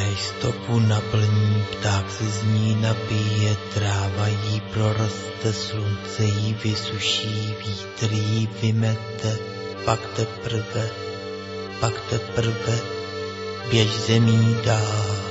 stopu naplní, pták se z ní napije, tráva jí proroste, slunce jí vysuší, vítr jí vymete, pak teprve běž zemí dál.